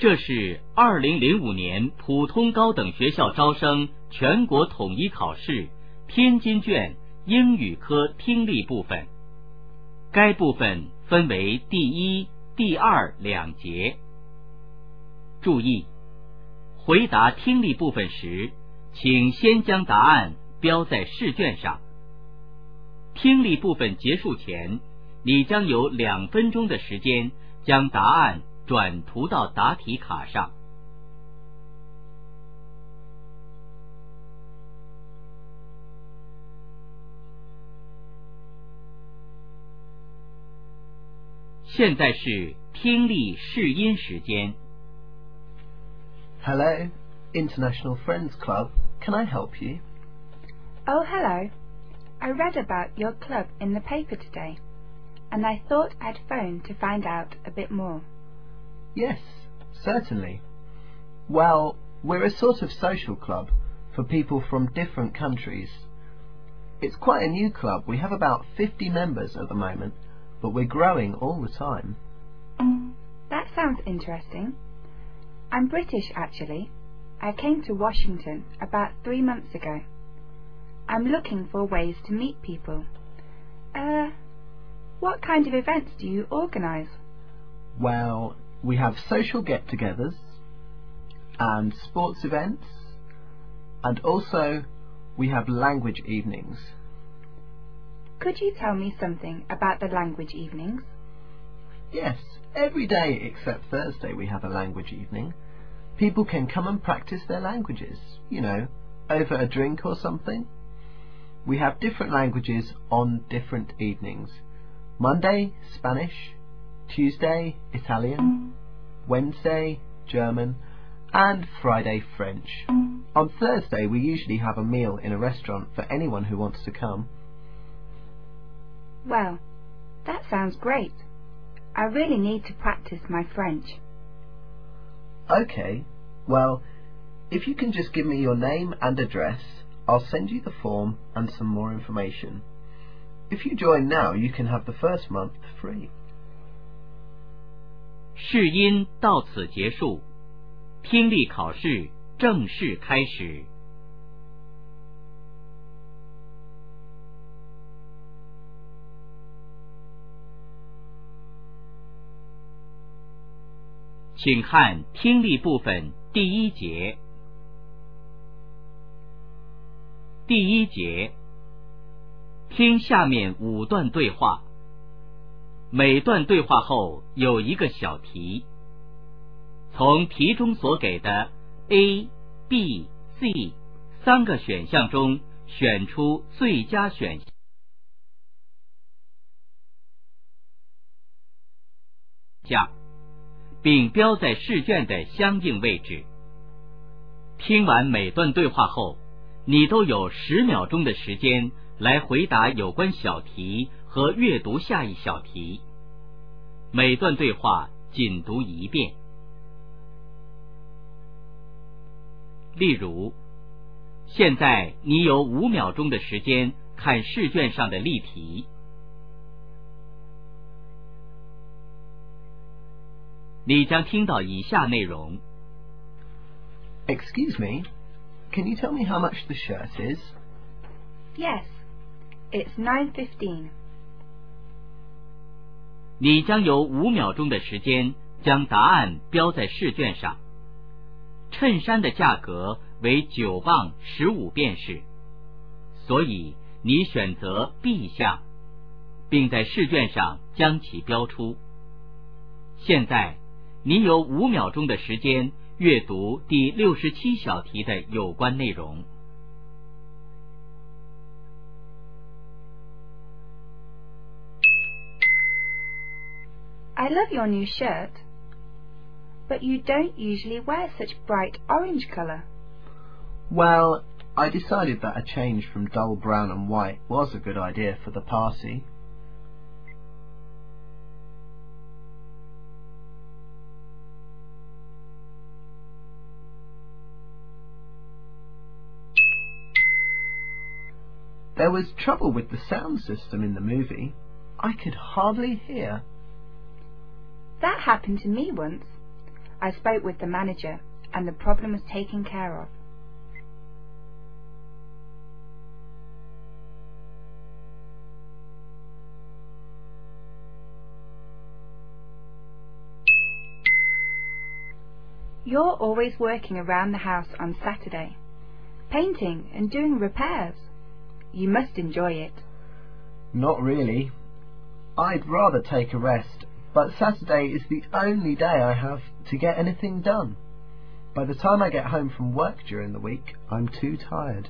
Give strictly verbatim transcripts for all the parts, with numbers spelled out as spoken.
这是二零零五年普通高等学校招生全国统一考试天津卷英语科听力部分。该部分分为第一、第二两节。注意，回答听力部分时，请先将答案标在试卷上。听力部分结束前，你将有两分钟的时间将答案转涂到答题卡上。现在是听力试音时间。 Hello, International Friends Club. Can I help you? Oh, hello. I read about your club in the paper today, and I thought I'd phone to find out a bit more. Yes, certainly. Well, we're a sort of social club for people from different countries. It's quite a new club. We have about fifty members at the moment, but we're growing all the time. That sounds interesting. I'm British, actually. I came to Washington about three months ago. I'm looking for ways to meet people. Uh, what kind of events do you organise? Well, we have social get-togethers and sports events, and also we have language evenings. Could you tell me something about the language evenings? Yes, every day except Thursday we have a language evening. People can come and practice their languages, you know, over a drink or something. We have different languages on different evenings. Monday, Spanish. Tuesday, Italian. Wednesday, German. And Friday, French. On Thursday, we usually have a meal in a restaurant for anyone who wants to come. Well, that sounds great. I really need to practice my French. Okay, well, if you can just give me your name and address, I'll send you the form and some more information. If you join now, you can have the first month free. 试音到此结束，听力考试正式开始。请看听力部分第一节。第一节，听下面五段对话，每段对话后有一个小题，从题中所给的 A、B、C 三个选项中选出最佳选项，并标在试卷的相应位置。听完每段对话后，你都有十秒钟的时间来回答有关小题和阅读下一小题。每段对话仅读一遍。例如，现在你有五秒钟的时间看试卷上的例题。你将听到以下内容。 Excuse me, can you tell me how much the shirt is? Yes, it's nine fifteen. 你将有五秒钟的时间将答案标在试卷上。衬衫的价格为九磅十五便士，所以你选择 B 项，并在试卷上将其标出。现在你有五秒钟的时间阅读第六十七小题的有关内容。 I love your new shirt, but you don't usually wear such bright orange colour. Well, I decided that a change from dull brown and white was a good idea for the party. There was trouble with the sound system in the movie. I could hardly hear. That happened to me once. I spoke with the manager and the problem was taken care of. You're always working around the house on Saturday, painting and doing repairs. You must enjoy it. Not really. I'd rather take a rest, but Saturday is the only day I have to get anything done. By the time I get home from work during the week, I'm too tired.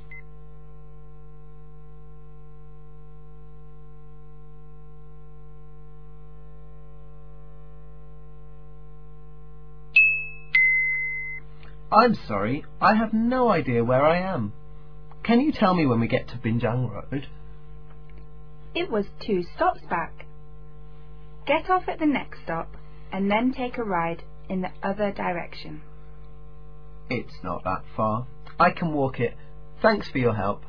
I'm sorry, I have no idea where I am. Can you tell me when we get to Binjang Road? It was two stops back. Get off at the next stop and then take a ride in the other direction. It's not that far. I can walk it. Thanks for your help.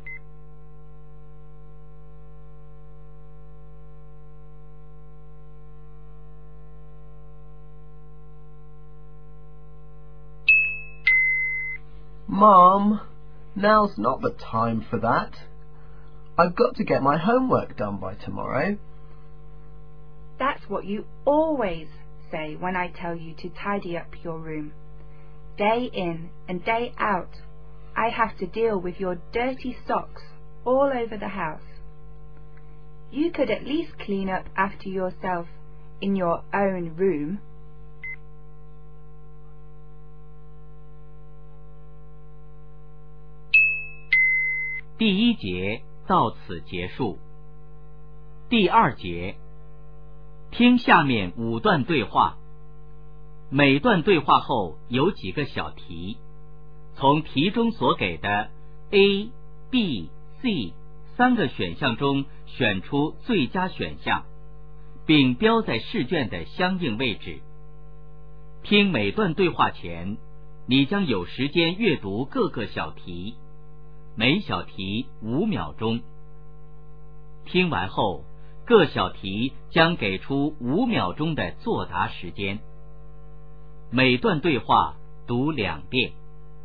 Mom, now's not the time for that. I've got to get my homework done by tomorrow. That's what you always say when I tell you to tidy up your room. Day in and day out, I have to deal with your dirty socks all over the house. You could at least clean up after yourself in your own room. 《第一节到此结束。第二节，听下面五段对话，每段对话后有几个小题，从题中所给的 A、B、C 三个选项中选出最佳选项，并标在试卷的相应位置。听每段对话前，你将有时间阅读各个小题，每小题五秒钟。听完后，各小题将给出五秒钟的作答时间。每段对话读两遍。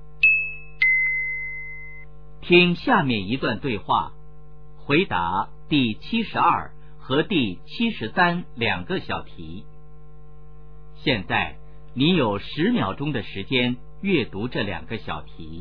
听下面一段对话，回答第七十二和第七十三两个小题。现在你有十秒钟的时间阅读这两个小题。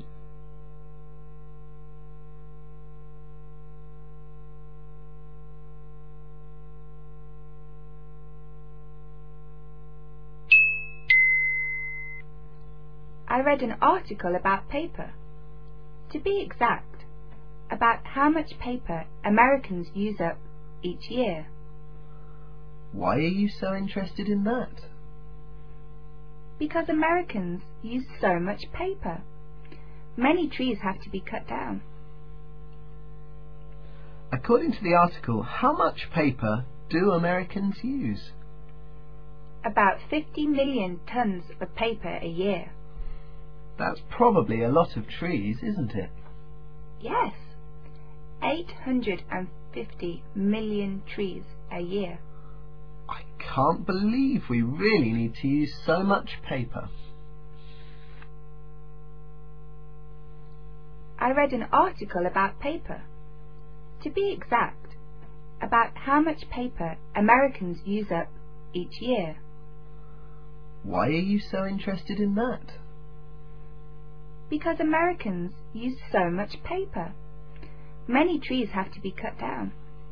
I read an article about paper. To be exact, about how much paper Americans use up each year. Why are you so interested in that? Because Americans use so much paper. Many trees have to be cut down. According to the article, how much paper do Americans use? About fifty million tons of paper a year. That's probably a lot of trees, isn't it? Yes, eight hundred fifty million trees a year. I can't believe we really need to use so much paper. I read an article about paper. To be exact, about how much paper Americans use up each year. Why are you so interested in that? Because Americans use so much paper. Many trees have to be cut down.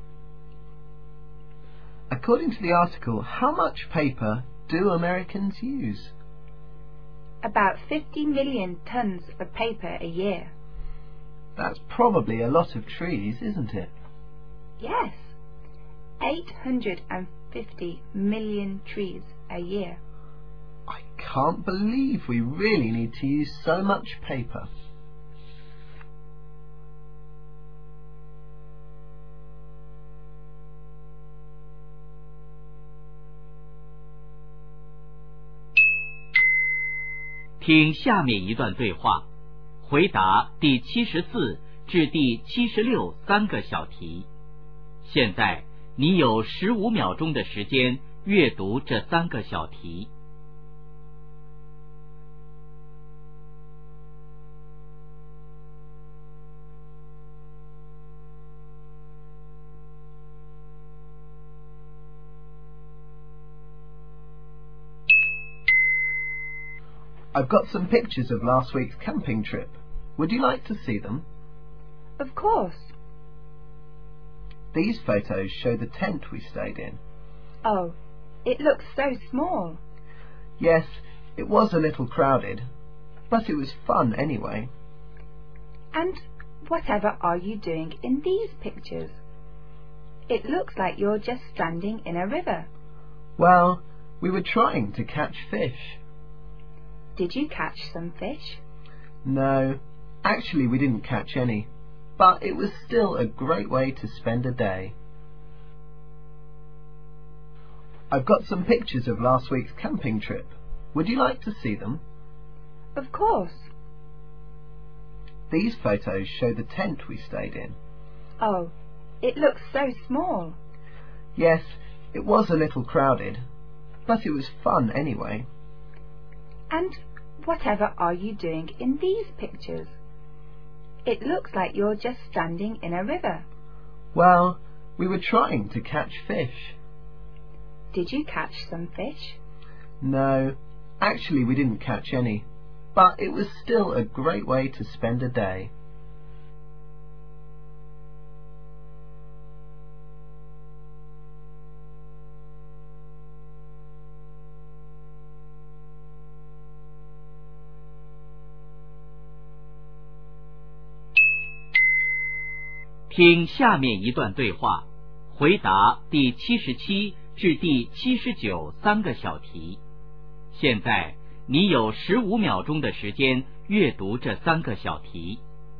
According to the article, how much paper do Americans use? About fifty million tons of paper a year. That's probably a lot of trees, isn't it? Yes, eight hundred fifty million trees a year. I can't believe we really need to use so much paper. 《听下面一段对话，回答第七十四至第七十六三个小题。现在你有十五秒钟的时间阅读这三个小题。 I've got some pictures of last week's camping trip. Would you like to see them? Of course. These photos show the tent we stayed in. Oh, it looks so small. Yes, it was a little crowded, but it was fun anyway. And whatever are you doing in these pictures? It looks like you're just standing in a river. Well, we were trying to catch fish. Did you catch some fish? No, actually we didn't catch any, but it was still a great way to spend a day. I've got some pictures of last week's camping trip. Would you like to see them? Of course. These photos show the tent we stayed in. Oh, it looks so small. Yes, it was a little crowded, but it was fun anyway. And whatever are you doing in these pictures? It looks like you're just standing in a river. Well, we were trying to catch fish. Did you catch some fish? No, actually we didn't catch any, but it was still a great way to spend a day. 《听下面一段对话，回答第七十七至第七十九三个小题。现在你有十五秒钟的时间阅读这三个小题。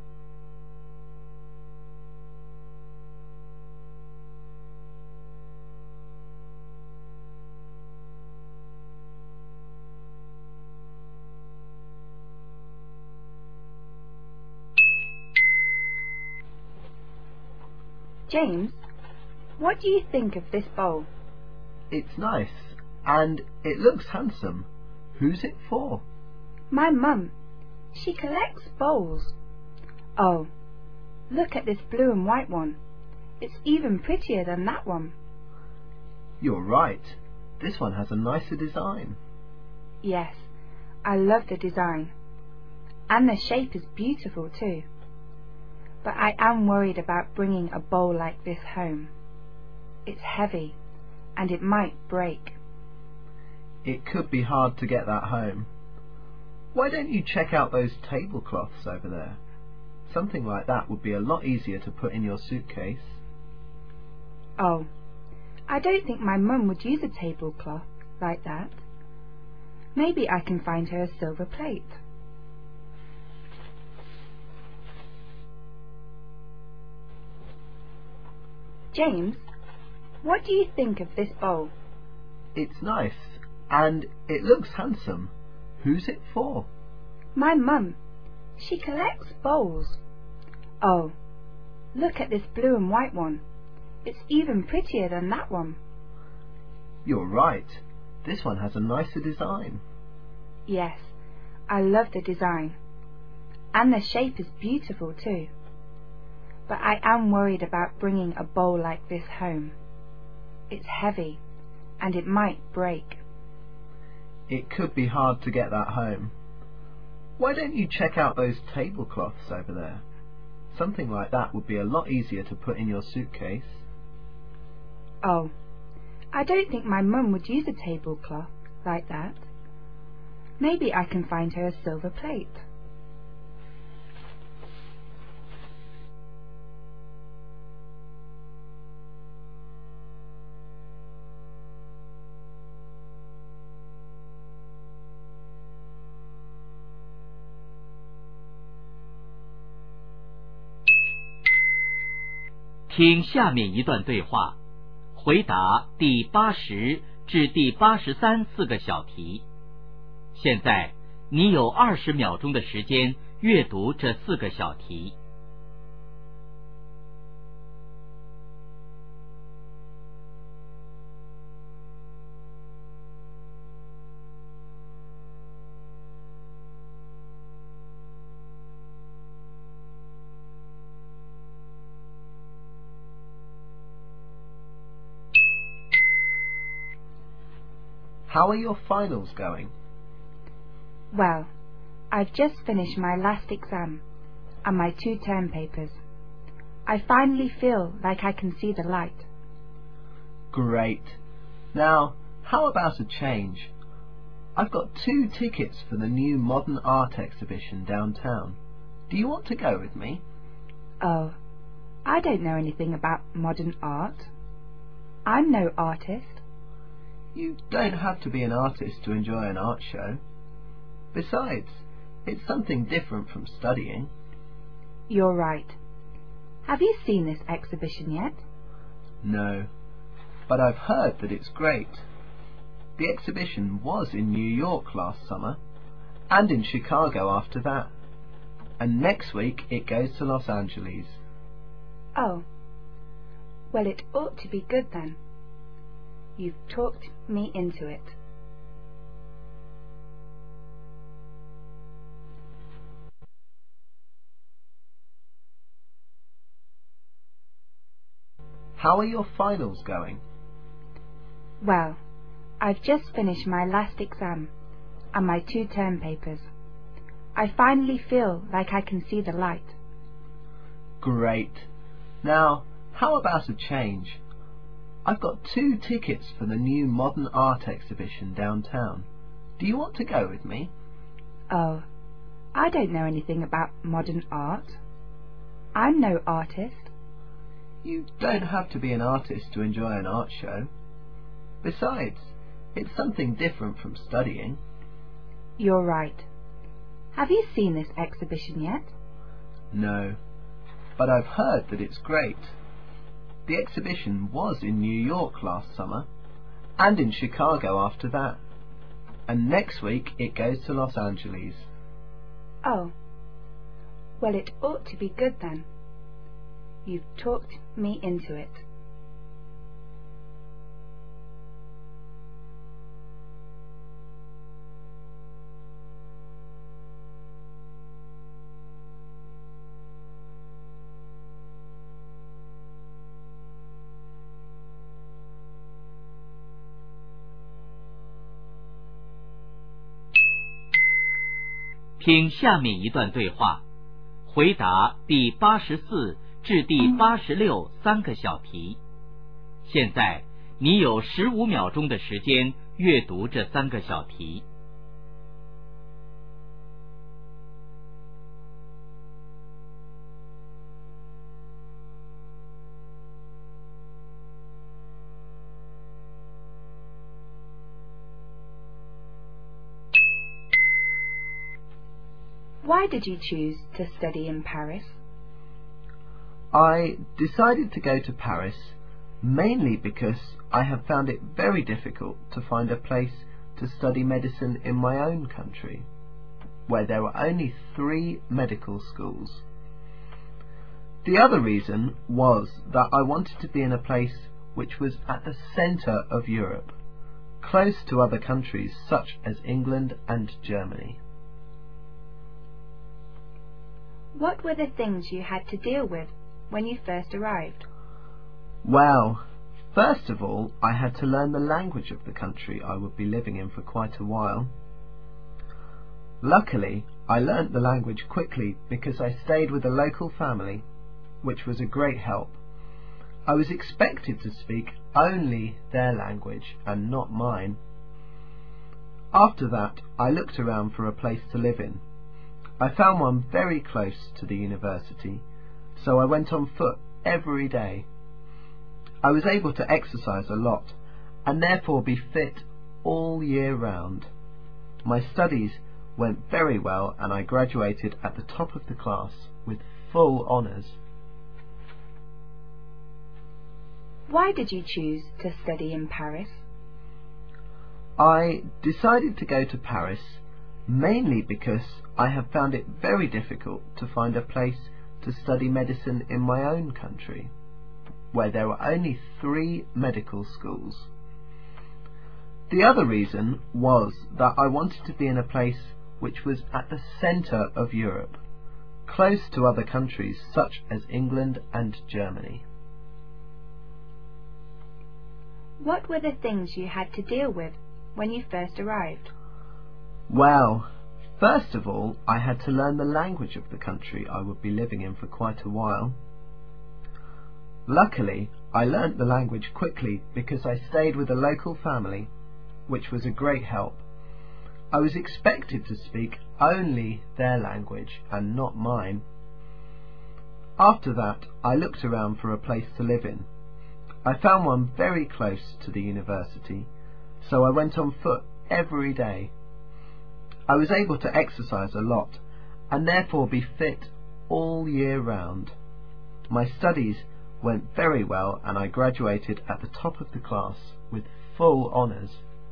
James, what do you think of this bowl? It's nice, and it looks handsome. Who's it for? My mum. She collects bowls. Oh, look at this blue and white one. It's even prettier than that one. You're right. This one has a nicer design. Yes, I love the design. And the shape is beautiful too. But I am worried about bringing a bowl like this home. It's heavy, and it might break. It could be hard to get that home. Why don't you check out those tablecloths over there? Something like that would be a lot easier to put in your suitcase. Oh, I don't think my mum would use a tablecloth like that. Maybe I can find her a silver plate. James, what do you think of this bowl? It's nice, and it looks handsome. Who's it for? My mum. She collects bowls. Oh, look at this blue and white one. It's even prettier than that one. You're right. This one has a nicer design. Yes, I love the design. And the shape is beautiful too. But I am worried about bringing a bowl like this home. It's heavy, and it might break. It could be hard to get that home. Why don't you check out those tablecloths over there? Something like that would be a lot easier to put in your suitcase. Oh, I don't think my mum would use a tablecloth like that. Maybe I can find her a silver plate. 《听下面一段对话，回答第八十至第八十三四个小题。现在你有二十秒钟的时间阅读这四个小题。 How are your finals going? Well, I've just finished my last exam and my two term papers. I finally feel like I can see the light. Great. Now, how about a change? I've got two tickets for the new modern art exhibition downtown. Do you want to go with me? Oh, I don't know anything about modern art. I'm no artist. You don't have to be an artist to enjoy an art show. Besides, it's something different from studying. You're right. Have you seen this exhibition yet? No, but I've heard that it's great. The exhibition was in New York last summer, and in Chicago after that. And next week it goes to Los Angeles. Oh, well, it ought to be good then. You've talked me into it. How are your finals going? Well, I've just finished my last exam and my two term papers. I finally feel like I can see the light. Great. Now, how about a change? I've got two tickets for the new modern art exhibition downtown. Do you want to go with me? Oh, I don't know anything about modern art. I'm no artist. You don't have to be an artist to enjoy an art show. Besides, it's something different from studying. You're right. Have you seen this exhibition yet? No, but I've heard that it's great. The exhibition was in New York last summer, and in Chicago after that. And next week it goes to Los Angeles. Oh, well, it ought to be good then. You've talked me into it. “听下面一段对话，回答第八十四至第八十六三个小题。现在你有十五秒钟的时间阅读这三个小题。 Why did you choose to study in Paris? I decided to go to Paris mainly because I have found it very difficult to find a place to study medicine in my own country, where there were only three medical schools. The other reason was that I wanted to be in a place which was at the centre of Europe, close to other countries such as England and Germany. What were the things you had to deal with when you first arrived? Well, first of all, I had to learn the language of the country I would be living in for quite a while. Luckily, I learnt the language quickly because I stayed with a local family, which was a great help. I was expected to speak only their language and not mine. After that, I looked around for a place to live in. I found one very close to the university, so I went on foot every day. I was able to exercise a lot and therefore be fit all year round. My studies went very well and I graduated at the top of the class with full honours. Why did you choose to study in Paris? I decided to go to Paris mainly because I have found it very difficult to find a place to study medicine in my own country, where there were only three medical schools. The other reason was that I wanted to be in a place which was at the centre of Europe, close to other countries such as England and Germany. What were the things you had to deal with when you first arrived? Well, First of all, I had to learn the language of the country I would be living in for quite a while. Luckily, I learnt the language quickly because I stayed with a local family, which was a great help. I was expected to speak only their language and not mine. After that, I looked around for a place to live in. I found one very close to the university, so I went on foot every day. I was able to exercise a lot and therefore be fit all year round. My studies went very well and I graduated at the top of the class with full honours.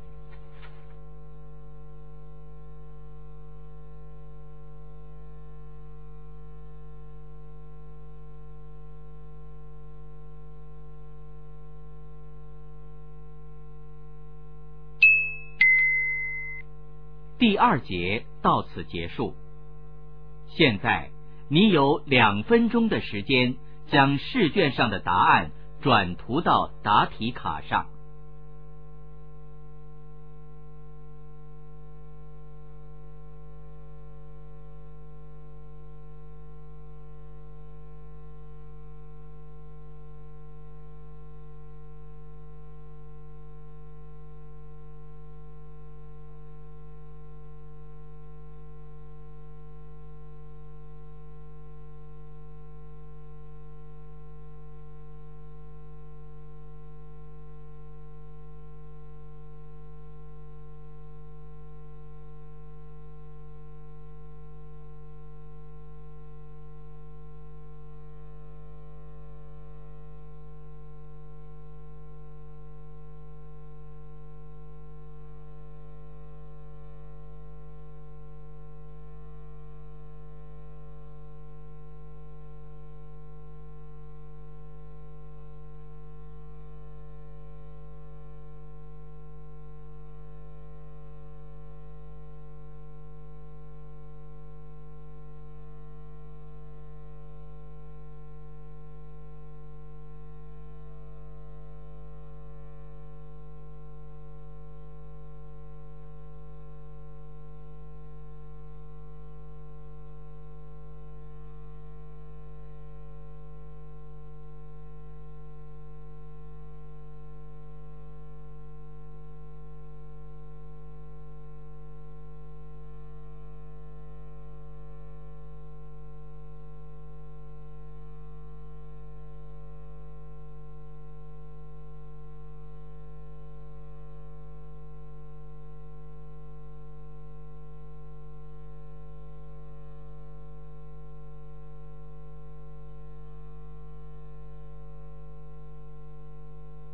第二节到此结束。现在你有两分钟的时间将试卷上的答案转涂到答题卡上。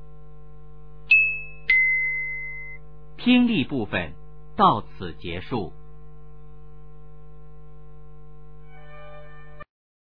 听力部分到此结束。